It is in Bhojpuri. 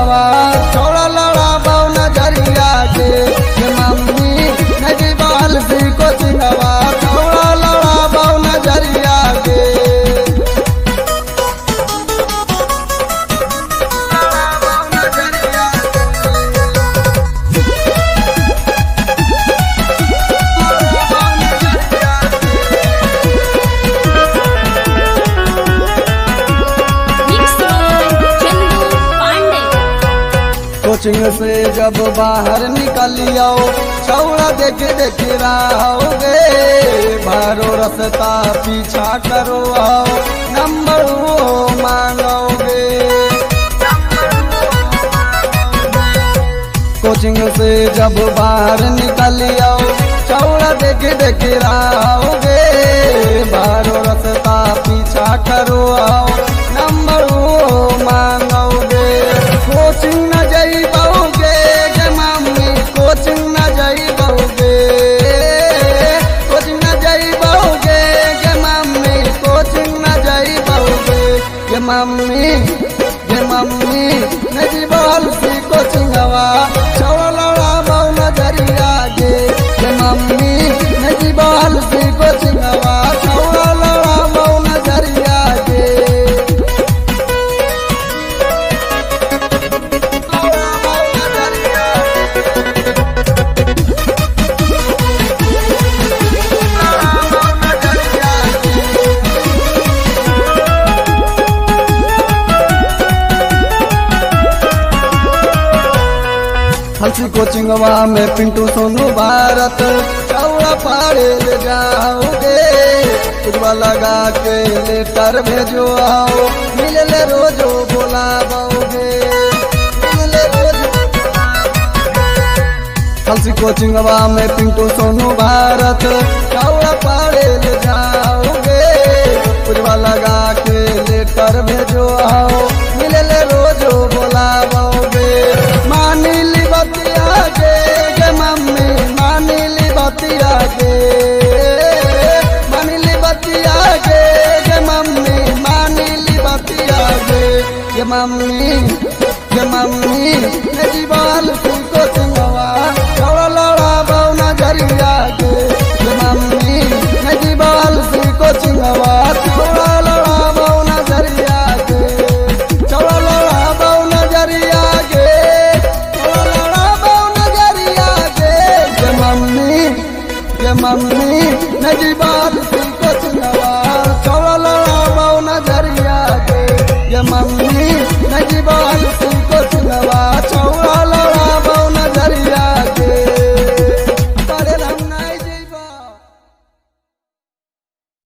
कोचिंगवा छोड़ा लड़ा बाऊ नजरिया के मम्मी नजी बाल सी कोचिंगवा छोड़ा लड़ा बाऊ नजरिया के कोचिंग से जब बाहर निकलियो छौड़ा देख देख रहोगे भारो रसता पीछा करो आओ नंबर वो मांगोगे कोचिंग से जब बाहर निकलियो छौड़ा देख देख रहोगे भारो रसता पीछा करो आओ नंबर वो मांगोगे कोचिंग न जाई बहुगे गे मम्मी कोचिंग न जाई बहुगे कोचिंग न जाई बहुगे गे मम्मी कोचिंग न जाई बहुगे गे मम्मी नजी बाल सी कोचिंगवा छोड़ा लड़ा बहु नजरिया गे मम्मी नजी बाल सी कोचिंगवा छोड़ा लड़ा बहु नजरिया गे हंसी कोचिंगवा में पिंटू सोनू भारत चौड़ा पाड़े ले जाओगे उजवा लगा के लेटर भेजो आओ मिल ले रोजो बोलाओगे हंसी कोचिंगवा में पिंटू सोनू भारत चौड़ा पाड़े ले जाओगे उजवा लगा के लेटर भेजो आओ मिल ले रोजो बोलाओगे मानिली बतिया गे मम्मी मानिली बतिया गे मम्मी मानिली बतिया गे मम्मी नजी बाल सी कोचिंगवा छोड़ा